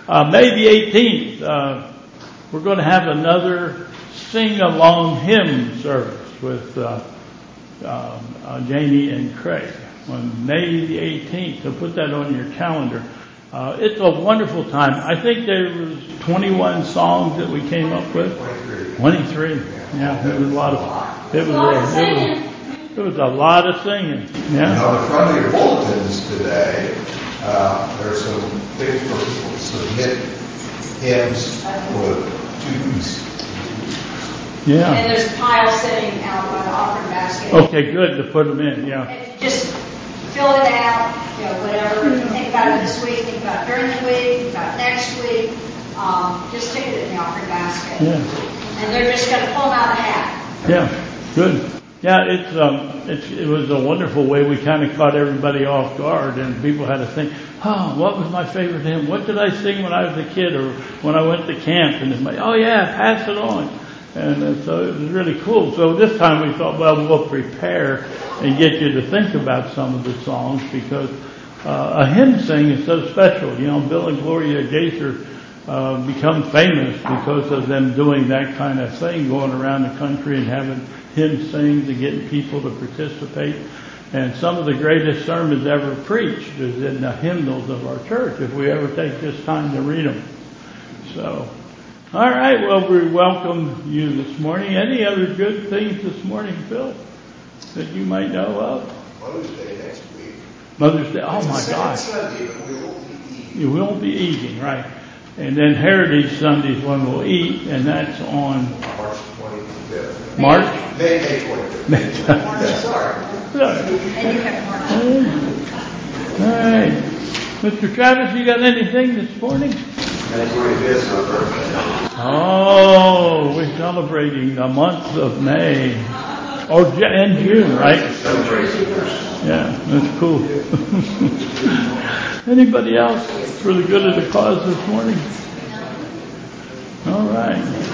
May the 18th, we're going to have another sing-along hymn service with Janie and Craig on May the 18th. So put that on your calendar. It's a wonderful time. I think there was 21 songs that we came up with. 23. Yeah, it was a lot of. It was a lot of singing. Yeah. On the front of your bulletins today, there's some things for people to submit hymns for tunes. Yeah. And there's a pile sitting out by the offering basket. Okay, good to put them in. Yeah. And just fill it out, whatever. Think about it this week, think about it during the week, think about it next week. Just stick it in the offering basket. Yeah. And they're just going to pull them out of the hat. Yeah, good. Yeah, it was a wonderful way we kind of caught everybody off guard, and people had to think, what was my favorite hymn? What did I sing when I was a kid or when I went to camp? And it's like, oh yeah, pass it on. And so it was really cool. So this time we thought, well, we'll prepare and get you to think about some of the songs because a hymn sing is so special. Bill and Gloria Gaither become famous because of them doing that kind of thing, going around the country and having hymn sings and getting people to participate. And some of the greatest sermons ever preached is in the hymnals of our church, if we ever take this time to read them. So, all right, well, we welcome you this morning. Any other good things this morning, Phil, that you might know of? Mother's Day next week. Mother's Day, oh my gosh. Sunday, but we won't be eating. You won't be eating, right. And then Heritage Sunday's when we'll eat, and that's on March 25th. March? May 25th. Sorry. And you have more. All right. Mr. Travis, you got anything this morning? That's what it is, our birthday. Oh, we're celebrating the month of May. And June, right? Yeah, that's cool. Anybody else for the good of the cause this morning? All right.